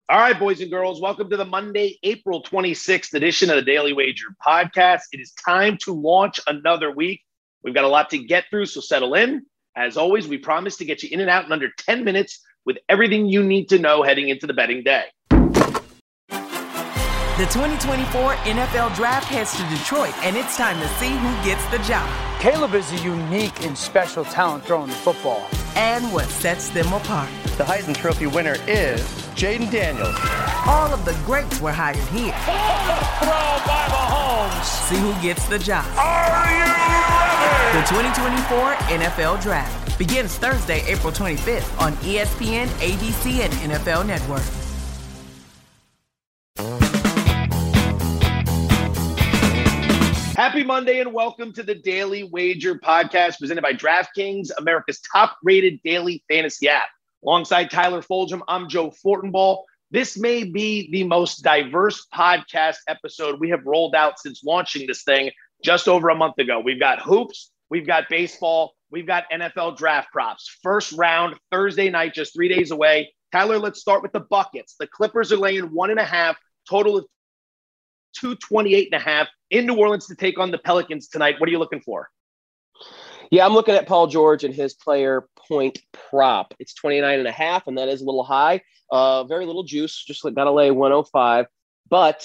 All right, boys and girls, welcome to the Monday, April 26th edition of the Daily Wager podcast. It is time to launch another week. We've got a lot to get through, so settle in. As always, we promise to get you in and out in under 10 minutes with everything you need to know heading into the betting day. The 2024 NFL Draft heads to Detroit, and it's time to see who gets the job. Caleb is a unique and special talent throwing the football. And what sets them apart. The Heisman Trophy winner is Jaden Daniels. All of the greats were hired here. Throw by Mahomes. See who gets the job. Are you ready? The 2024 NFL Draft begins Thursday, April 25th on ESPN, ABC, and NFL Network. Happy Monday and welcome to the Daily Wager podcast presented by DraftKings, America's top-rated daily fantasy app. Alongside Tyler Foljam, I'm Joe Fortenbaugh. This may be the most diverse podcast episode we have rolled out since launching this thing just over a month ago. We've got hoops, we've got baseball, we've got NFL draft props. First round, Thursday night, just 3 days away. Tyler, let's start with the buckets. The Clippers are laying 1.5, total of 228.5 in New Orleans to take on the Pelicans tonight. What are you looking for? Yeah, I'm looking at Paul George and his player point prop. It's 29.5, and that is a little high. Very little juice, just got to lay 105. But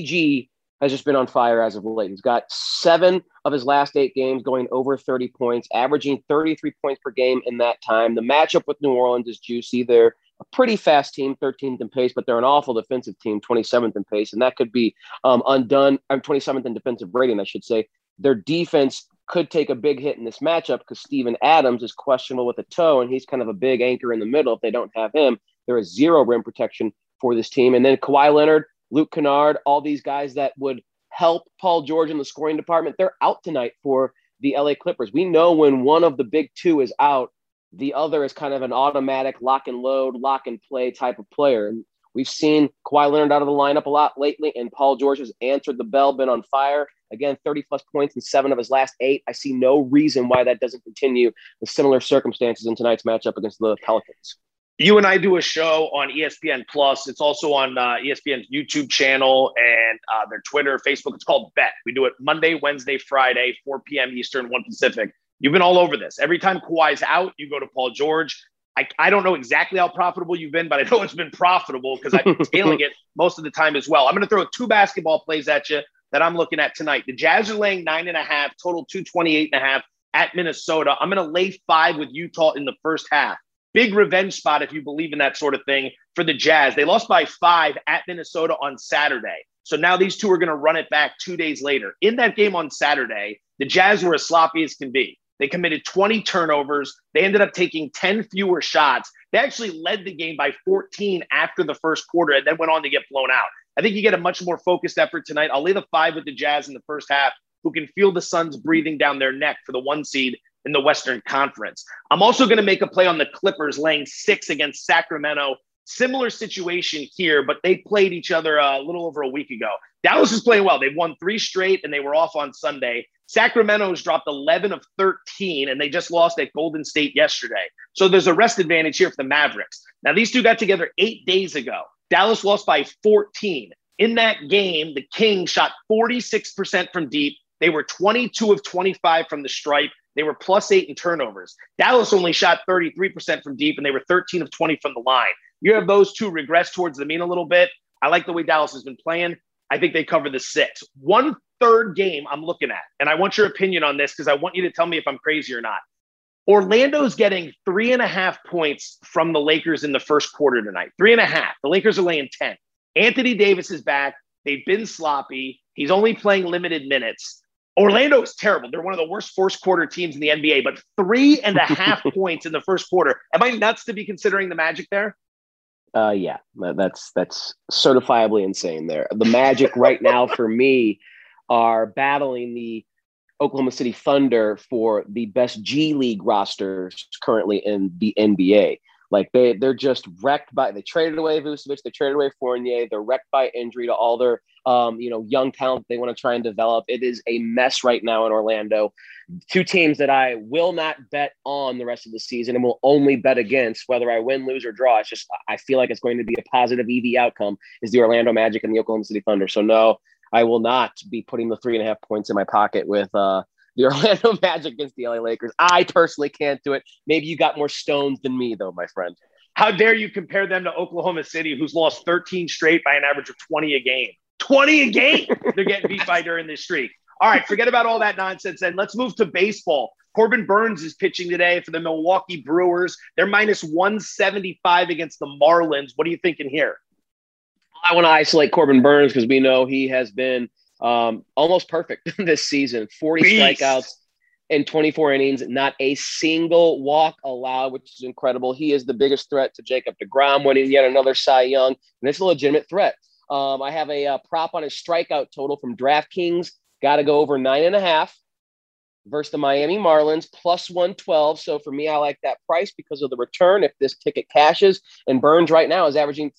PG has just been on fire as of late. He's got 7 of his last 8 games going over 30 points, averaging 33 points per game in that time. The matchup with New Orleans is juicy. They're a pretty fast team, 13th in pace, but they're an awful defensive team, 27th in pace, and that could be undone. I'm 27th in defensive rating, I should say. Their defense could take a big hit in this matchup because Steven Adams is questionable with a toe, and he's kind of a big anchor in the middle. If they don't have him, there is 0 rim protection for this team. And then Kawhi Leonard, Luke Kennard, all these guys that would help Paul George in the scoring department, they're out tonight for the LA Clippers. We know when one of the big two is out, the other is kind of an automatic lock and load, lock and play type of player. And we've seen Kawhi Leonard out of the lineup a lot lately, and Paul George has answered the bell, been on fire. Again, 30-plus points in 7 of his last 8. I see no reason why that doesn't continue with similar circumstances in tonight's matchup against the Pelicans. You and I do a show on ESPN Plus. It's also on ESPN's YouTube channel and their Twitter, Facebook. It's called Bet. We do it Monday, Wednesday, Friday, 4 p.m. Eastern, 1 Pacific. You've been all over this. Every time Kawhi's out, you go to Paul George. I don't know exactly how profitable you've been, but I know it's been profitable because I've been tailing it most of the time as well. I'm going to throw 2 basketball plays at you that I'm looking at tonight. The Jazz are laying 9.5, total 228.5 at Minnesota. I'm going to lay 5 with Utah in the first half. Big revenge spot if you believe in that sort of thing for the Jazz. They lost by 5 at Minnesota on Saturday. So now these two are going to run it back 2 days later. In that game on Saturday, the Jazz were as sloppy as can be. They committed 20 turnovers. They ended up taking 10 fewer shots. They actually led the game by 14 after the first quarter and then went on to get blown out. I think you get a much more focused effort tonight. I'll lay the 5 with the Jazz in the first half, who can feel the Suns breathing down their neck for the 1 seed in the Western Conference. I'm also going to make a play on the Clippers laying 6 against Sacramento. Similar situation here, but they played each other a little over a week ago. Dallas is playing well. They've won 3 straight, and they were off on Sunday. Sacramento's dropped 11 of 13, and they just lost at Golden State yesterday. So there's a rest advantage here for the Mavericks. Now, these two got together 8 days ago. Dallas lost by 14. In that game, the Kings shot 46% from deep. They were 22 of 25 from the stripe. They were +8 in turnovers. Dallas only shot 33% from deep, and they were 13 of 20 from the line. You have those two regress towards the mean a little bit. I like the way Dallas has been playing. I think they cover the 6. 1/3 game I'm looking at, and I want your opinion on this because I want you to tell me if I'm crazy or not. Orlando's getting 3.5 points from the Lakers in the first quarter tonight. 3.5. The Lakers are laying 10. Anthony Davis is back. They've been sloppy. He's only playing limited minutes. Orlando is terrible. They're one of the worst first quarter teams in the NBA, but 3.5 points in the first quarter. Am I nuts to be considering the Magic there? Yeah, that's certifiably insane there. The Magic right now for me are battling the Oklahoma City Thunder for the best G League rosters currently in the NBA. Like they're just wrecked they traded away Vucevic, they traded away Fournier, they're wrecked by injury to all their young talent they want to try and develop. It is a mess right now in Orlando. Two teams that I will not bet on the rest of the season and will only bet against, whether I win, lose, or draw. It's just I feel like it's going to be a positive EV outcome, is the Orlando Magic and the Oklahoma City Thunder. So no, I will not be putting the 3.5 points in my pocket with the Orlando Magic against the LA Lakers. I personally can't do it. Maybe you got more stones than me, though, my friend. How dare you compare them to Oklahoma City, who's lost 13 straight by an average of 20 a game. 20 a game they're getting beat by during this streak. All right, forget about all that nonsense then. Let's move to baseball. Corbin Burnes is pitching today for the Milwaukee Brewers. They're minus 175 against the Marlins. What are you thinking here? I want to isolate Corbin Burnes because we know he has been almost perfect this season. 40 strikeouts in 24 innings, not a single walk allowed, which is incredible. He is the biggest threat to Jacob deGrom winning yet another Cy Young, and it's a legitimate threat. I have a prop on his strikeout total from DraftKings. Got to go over 9.5 versus the Miami Marlins, plus 112. So for me, I like that price because of the return if this ticket cashes. And Burnes right now is averaging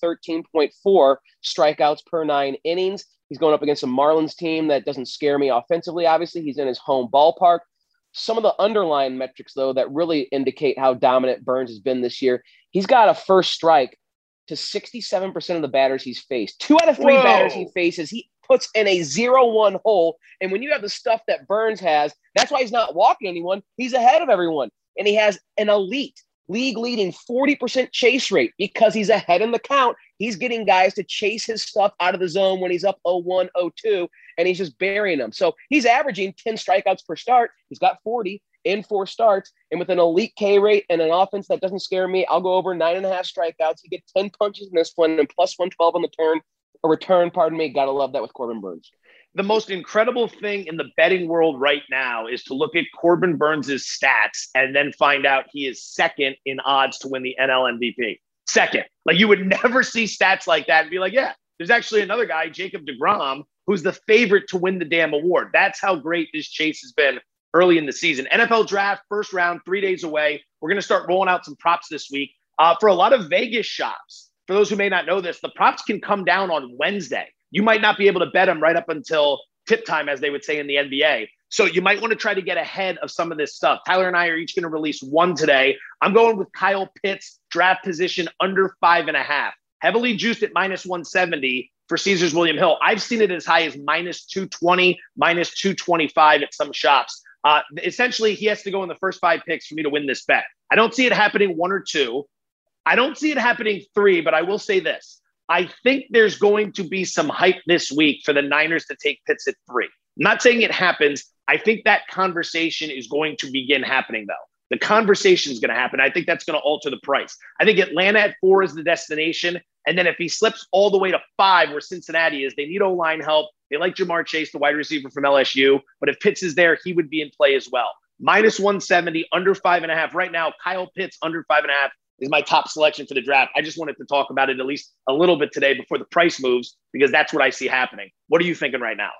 13.4 strikeouts per 9 innings. He's going up against a Marlins team that doesn't scare me offensively. Obviously, he's in his home ballpark. Some of the underlying metrics, though, that really indicate how dominant Burnes has been this year. He's got a first strike to 67% of the batters he's faced. 2 out of 3 batters he faces, he puts in a 0-1 hole. And when you have the stuff that Burnes has, that's why he's not walking anyone. He's ahead of everyone. And he has an elite, league-leading 40% chase rate because he's ahead in the count. He's getting guys to chase his stuff out of the zone when he's up 0-1, 0-2, and he's just burying them. So he's averaging 10 strikeouts per start. He's got 40 in 4 starts. And with an elite K rate and an offense that doesn't scare me, I'll go over 9.5 strikeouts. You get 10 punches in this one and plus 112 on the return. Got to love that with Corbin Burnes. The most incredible thing in the betting world right now is to look at Corbin Burnes' stats and then find out he is second in odds to win the NL MVP. Second. Like, you would never see stats like that and be like, yeah, there's actually another guy, Jacob deGrom, who's the favorite to win the damn award. That's how great this chase has been early in the season. NFL draft, first round, 3 days away. We're going to start rolling out some props this week. For a lot of Vegas shops, for those who may not know this, the props can come down on Wednesday. You might not be able to bet them right up until tip time, as they would say in the NBA. So you might want to try to get ahead of some of this stuff. Tyler and I are each going to release one today. I'm going with Kyle Pitts, draft position under 5.5. Heavily juiced at minus 170 for Caesars William Hill. I've seen it as high as minus 220, minus 225 at some shops. Essentially, he has to go in the first 5 picks for me to win this bet. I don't see it happening 1 or 2. I don't see it happening 3, but I will say this. I think there's going to be some hype this week for the Niners to take Pitts at 3. I'm not saying it happens. I think that conversation is going to begin happening, though. The conversation is going to happen. I think that's going to alter the price. I think Atlanta at 4 is the destination. And then if he slips all the way to 5, where Cincinnati is, they need O-line help. They like Jamar Chase, the wide receiver from LSU. But if Pitts is there, he would be in play as well. Minus 170, under 5.5. Right now, Kyle Pitts, under 5.5. is my top selection for the draft. I just wanted to talk about it at least a little bit today before the price moves, because that's what I see happening. What are you thinking right now?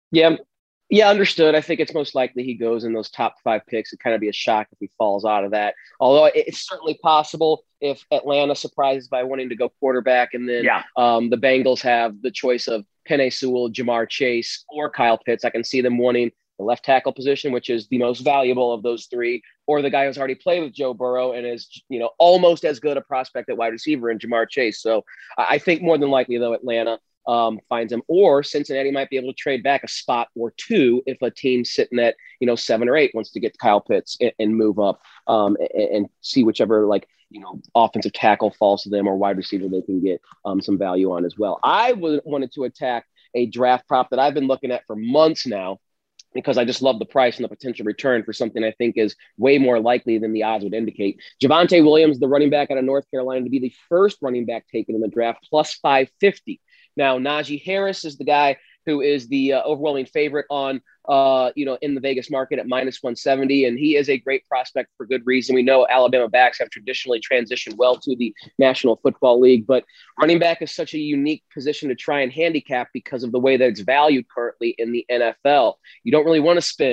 Yeah, understood. I think it's most likely he goes in those top 5 picks. It'd kind of be a shock if he falls out of that. Although it's certainly possible if Atlanta surprises by wanting to go quarterback, and then the Bengals have the choice of Penei Sewell, Jamar Chase, or Kyle Pitts. I can see them wanting the left tackle position, which is the most valuable of those 3, or the guy who's already played with Joe Burrow and is, almost as good a prospect at wide receiver in Jamar Chase. So I think more than likely, though, Atlanta finds him, or Cincinnati might be able to trade back a spot or 2 if a team sitting at 7 or 8 wants to get Kyle Pitts and move up and see whichever offensive tackle falls to them or wide receiver they can get some value on as well. I wanted to attack a draft prop that I've been looking at for months now, because I just love the price and the potential return for something I think is way more likely than the odds would indicate. Javonte Williams, the running back out of North Carolina, to be the first running back taken in the draft, plus 550. Now, Najee Harris is the guy who is the overwhelming favorite on, in the Vegas market at minus 170. And he is a great prospect for good reason. We know Alabama backs have traditionally transitioned well to the National Football League, but running back is such a unique position to try and handicap because of the way that it's valued currently in the NFL. You don't really want to spend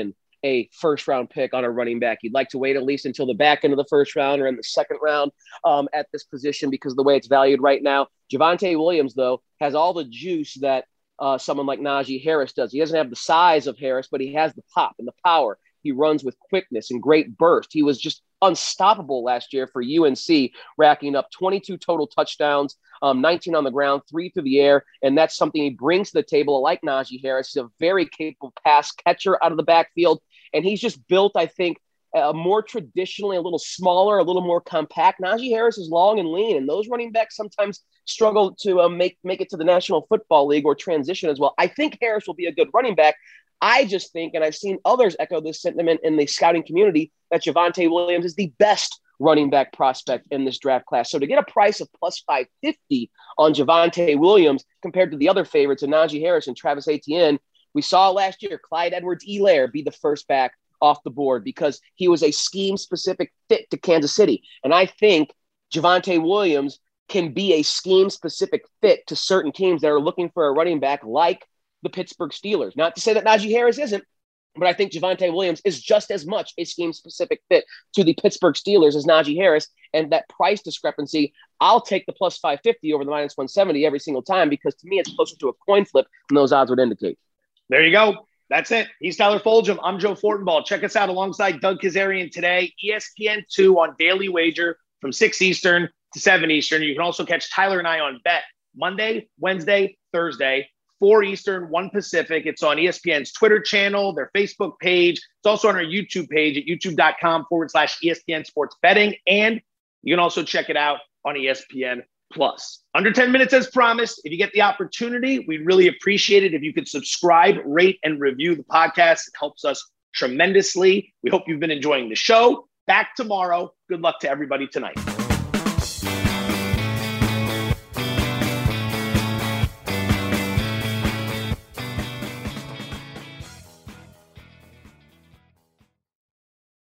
a first-round pick on a running back. You'd like to wait at least until the back end of the first round or in the second round at this position because of the way it's valued right now. Javonte Williams, though, has all the juice that someone like Najee Harris does. He doesn't have the size of Harris, but he has the pop and the power. He runs with quickness and great burst. He was just unstoppable last year for UNC, racking up 22 total touchdowns, 19 on the ground, 3 through the air, and that's something he brings to the table like Najee Harris. He's a very capable pass catcher out of the backfield, and he's just built, I think, more traditionally a little smaller, a little more compact. Najee Harris is long and lean, and those running backs sometimes struggle to make it to the National Football League or transition as well. I think Harris will be a good running back. I just think, and I've seen others echo this sentiment in the scouting community, that Javonte Williams is the best running back prospect in this draft class. So to get a price of plus 550 on Javonte Williams compared to the other favorites of Najee Harris and Travis Etienne, we saw last year Clyde Edwards-Helaire be the first back off the board because he was a scheme-specific fit to Kansas City. And I think Javonte Williams can be a scheme-specific fit to certain teams that are looking for a running back like the Pittsburgh Steelers. Not to say that Najee Harris isn't, but I think Javonte Williams is just as much a scheme-specific fit to the Pittsburgh Steelers as Najee Harris. And that price discrepancy, I'll take the plus 550 over the minus 170 every single time because to me it's closer to a coin flip than those odds would indicate. There you go. That's it. He's Tyler Fulgham. I'm Joe Fortenbaugh. Check us out alongside Doug Kazarian today, ESPN2 on Daily Wager from 6 Eastern to 7 Eastern. You can also catch Tyler and I on Bet Monday, Wednesday, Thursday, 4 Eastern, 1 Pacific. It's on ESPN's Twitter channel, their Facebook page. It's also on our YouTube page at youtube.com/ESPN Sports Betting. And you can also check it out on ESPN Plus. Under 10 minutes as promised. If you get the opportunity, we'd really appreciate it if you could subscribe, rate, and review the podcast. It helps us tremendously. We hope you've been enjoying the show. Back tomorrow. Good luck to everybody tonight.